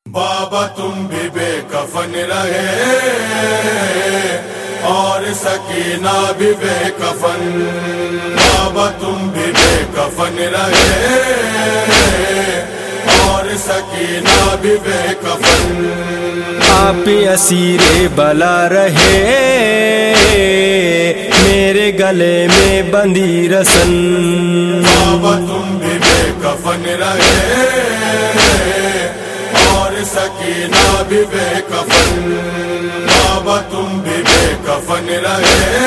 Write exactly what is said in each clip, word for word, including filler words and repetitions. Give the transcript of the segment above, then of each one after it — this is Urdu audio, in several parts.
بابا تم بھی بے کفن رہے اور سکینہ بھی بے کفن، بابا تم بھی بے کفن رہے اور سکینہ بھی بے کفن، آپ اسیر بلا رہے میرے گلے میں بندھی رسن، بابا تم بھی بے کفن رہے اور سکینہ بھی بے کفن، بابا تم بھی بے کفن رہے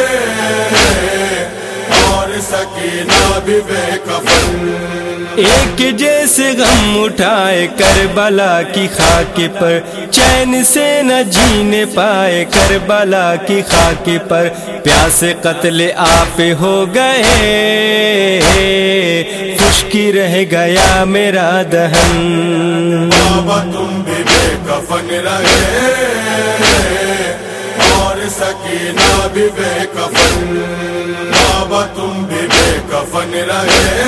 اور سکینہ بھی بے کفن، ایک جیسے غم اٹھائے کربلا کی خاک پر، چین سے نہ جینے پائے کربلا کی خاک پر، پیاس قتل آپ ہو گئے خشکی رہ گیا میرا دہن، بابا تم بھی بے کفن رہے اور سکینہ بھی بے کفن، بابا تم بھی بے کفن رہے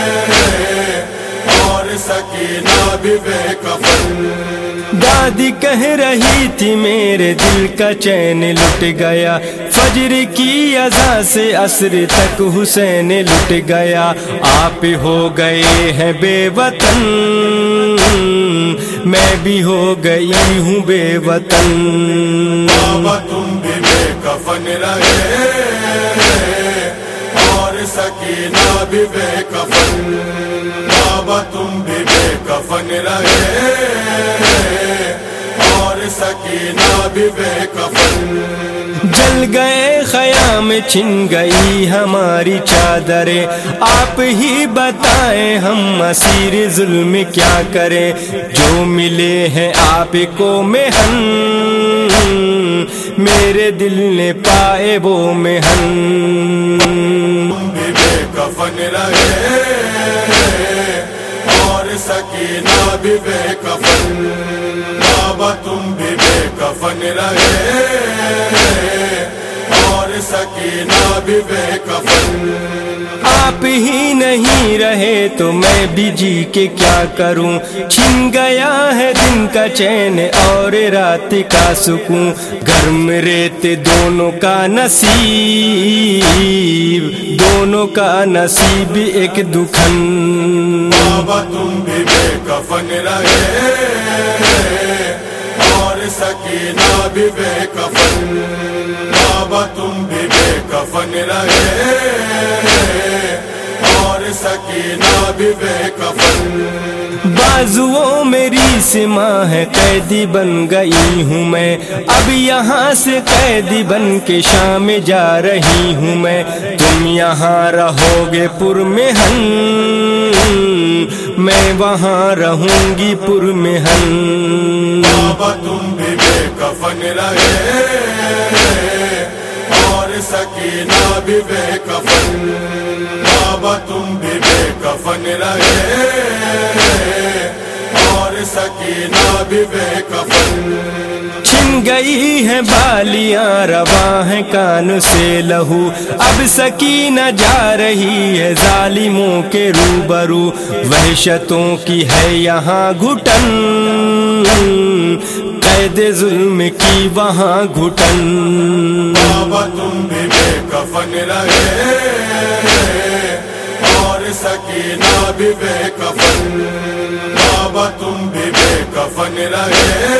اور سکینہ بھی بے کفن، دادی کہہ رہی تھی میرے دل کا چین لٹ گیا، فجر کی اذان سے عصر تک حسین لٹ گیا، آپ ہو گئے ہیں بے وطن میں بھی ہو گئی ہوں بے وطن، بابا تم بھی بے کفن رہے اور سکینہ بھی بے کفن، بابا تم بھی بے کفن رہے اور سکینہ بھی بے کفن، جل گئے خیام چھن گئی ہماری چادریں، آپ ہی بتائیں ہم اسیر ظلم کیا کریں، جو ملے ہیں آپ کو محن میرے دل نے پائے وہ محن، تم بھی بے کفن رہے اور سکینہ بھی بے کفن، بابا تم بھی بے کفن رہے اور سکینہ بھی بے کفن، آپ ہی نہیں رہے تو میں بھی جی کے کیا کروں، چھن گیا ہے دن کا چین اور رات کا سکون، گرم ریت دونوں کا نصیب دونوں کا نصیب ایک دکھن، بابا تم بھی بے کفن رہے اور سکینہ بھی بے کفن، بابا تم بھی بے کفن رہے اور سکینہ بھی بے کفن، بازوؤں میری سما ہے قیدی بن گئی ہوں میں، اب یہاں سے قیدی بن کے شام جا رہی ہوں میں، تم یہاں رہو گے پرمحن میں وہاں رہوں گی پرمحن، بابا تم بھی بے کفن رہے اور سکینہ بھی بے کفن، بابا تم بھی بے کفن رہے اور سکینہ بھی بے کفن، چھن گئی ہیں بالیاں رواں ہیں کان سے لہو، اب سکینہ جا رہی ہے ظالموں کے روبرو، وحشتوں کی ہے یہاں گھٹن قید ظلم کی وہاں گھٹن، بابا تم بھی بے کفن رہے اور سکینہ بھی بے کفن، بابا تم بھی بے کفن رہے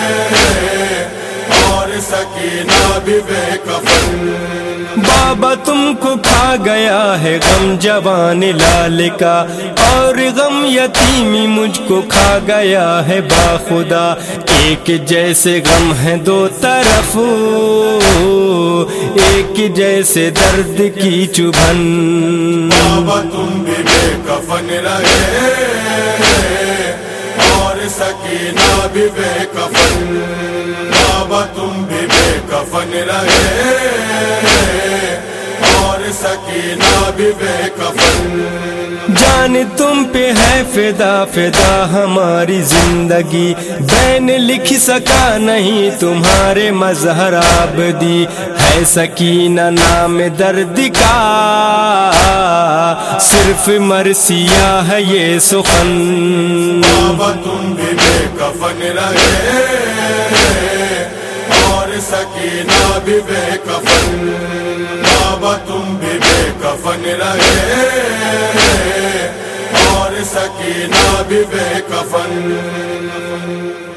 اور سکینہ بھی بے کفن، بابا تم کو کھا گیا ہے غم جوان لال کا، اور غم یتیمی مجھ کو کھا گیا ہے باخدا، ایک جیسے غم ہے دو طرف ایک جیسے درد کی چبھن، بابا تم بھی بے کفن رہے اور سکینہ بھی بے کفن، بابا تم بھی بے کفن رہے اور سکینہ بھی بے کفن، جان تم پہ ہے فدا فدا ہماری زندگی، بین لکھ سکا نہیں تمہارے مظہر آبدی، ہے سکینہ نام درد کا صرف مرثیہ ہے یہ سخن، بابا تم بھی بے کفن رہے اور سکینہ بھی بے کفن، بابا تم بھی بے کفن رہے اور سکینہ بھی بے کفن۔